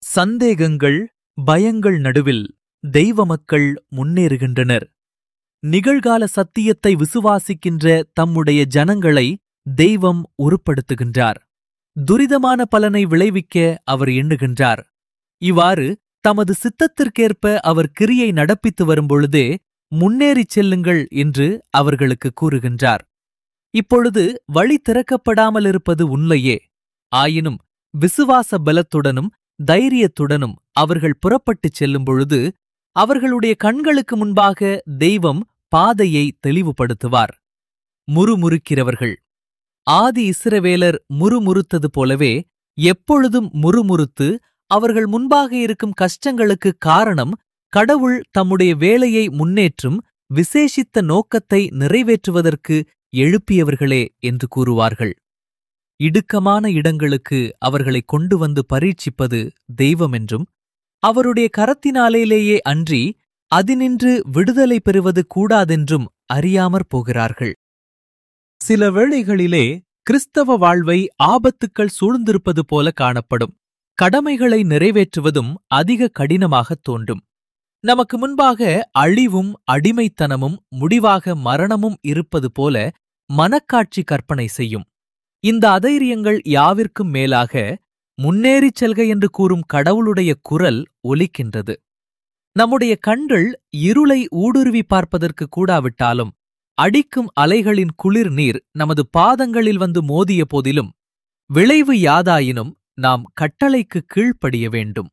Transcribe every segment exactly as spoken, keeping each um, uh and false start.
சந்தேகங்கள், பயங்கள் நடுவில் தெய்வ மக்கள் முன்னேறுகின்றனர். நிகழ்கால சத்தியத்தை விசுவாசிக்கின்ற தம்முடைய ஜனங்களை தெய்வம் உருப்படுத்துகின்றார். துரிதமான பலனை விளைவிக்க அவர் எண்ணுகின்றார். இவ்வாறு தமது சித்தத்திற்கேற்ப அவர் கிரியை நடப்பித்து வரும்பொழுதே முன்னேறிச் செல்லுங்கள் என்று அவர்களுக்கு கூறுகின்றார். இப்பொழுது வழி திறக்கப்படாமலிருப்பது உண்மையே. ஆயினும் விசுவாச பலத்துடனும் தைரியத்துடனும் அவர்கள் புறப்பட்டுச் செல்லும் பொழுது அவர்களுடைய கண்களுக்கு முன்பாக தெய்வம் பாதையை தெளிவுபடுத்துவார். முறுமுறுக்கிறவர்கள் ஆதி இஸ்ரவேலர் முறுமுறுத்தது போலவே எப்பொழுதும் முறுமுறுத்து அவர்கள் முன்பாக இருக்கும் கஷ்டங்களுக்கு காரணம் கடவுள் தம்முடைய வேலையை முன்னேற்றும் விசேஷித்த நோக்கத்தை நிறைவேற்றுவதற்கு எழுப்பியவர்களே என்று கூறுவார்கள். இடுக்கமான இடங்களுக்கு அவர்களை கொண்டு வந்து பரீட்சிப்பது தெய்வமென்றும் அவருடைய கரத்தினாலேயே அன்றி அதினின்று விடுதலை பெறுவது கூடாதென்றும் அறியாமற் போகிறார்கள். சில வேளைகளிலே கிறிஸ்தவ வாழ்வை ஆபத்துக்கள் சூழ்ந்திருப்பது போல காணப்படும். கடமைகளை நிறைவேற்றுவதும் அதிக கடினமாகத் தோன்றும். நமக்கு முன்பாக அழிவும் அடிமைத்தனமும் முடிவாக மரணமும் இருப்பது போல மனக்காட்சி கற்பனை செய்யும். இந்த அதைரியங்கள் யாவிற்கும் மேலாக முன்னேறிச் செல்க என்று கூறும் கடவுளுடைய குரல் ஒலிக்கின்றது. நம்முடைய கண்கள் இருளை ஊடுருவி பார்ப்பதற்கு கூடாவிட்டாலும் அடிக்கும் அலைகளின் குளிர் நீர் நமது பாதங்களில் வந்து மோதிய போதிலும் விளைவு யாதாயினும் நாம் கட்டளைக்கு கீழ்ப்படிய வேண்டும்.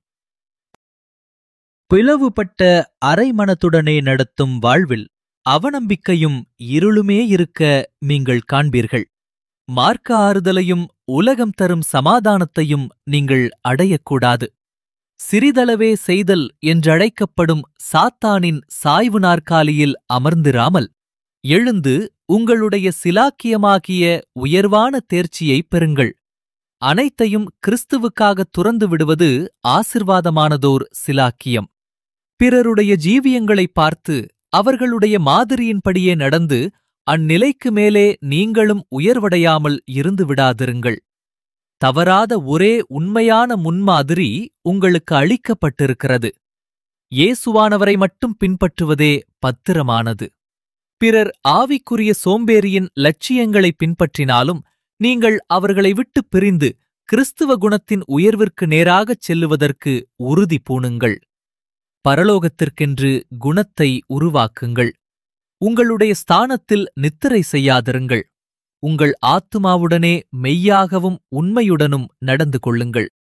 பிளவுபட்ட அரைமனத்துடனே நடத்தும் வாழ்வில் அவநம்பிக்கையும் இருளுமே இருக்க நீங்கள் காண்பீர்கள். மார்க்க ஆறுதலையும் உலகம் தரும் சமாதானத்தையும் நீங்கள் அடையக்கூடாது. சிறிதளவே செய்தல் என்றழைக்கப்படும் சாத்தானின் சாய்வு நாற்காலியில் அமர்ந்திராமல் எழுந்து உங்களுடைய சிலாக்கியமாகிய உயர்வான தேர்ச்சியைப் பெறுங்கள். அனைத்தையும் கிறிஸ்துவுக்காக துறந்து விடுவது ஆசிர்வாதமானதோர் சிலாக்கியம். பிறருடைய ஜீவியங்களைப் பார்த்து அவர்களுடைய மாதிரியின்படியே நடந்து அந்நிலைக்கு மேலே நீங்களும் உயர்வடையாமல் இருந்து விடாதிருங்கள். தவறாத ஒரே உண்மையான முன்மாதிரி உங்களுக்கு அளிக்கப்பட்டிருக்கிறது. இயேசுவானவரை மட்டும் பின்பற்றுவதே பத்திரமானது. பிறர் ஆவிக்குரிய சோம்பேறியின் லட்சியங்களை பின்பற்றினாலும் நீங்கள் அவர்களை விட்டுப் பிரிந்து கிறிஸ்துவ குணத்தின் உயர்விற்கு நேராகச் செல்லுவதற்கு உறுதி பூணுங்கள். பரலோகத்திற்கென்று குணத்தை உருவாக்குங்கள். உங்களுடைய ஸ்தானத்தில் நித்திரை செய்யாதிருங்கள். உங்கள் ஆத்துமாவுடனே மெய்யாகவும் உண்மையுடனும் நடந்து கொள்ளுங்கள்.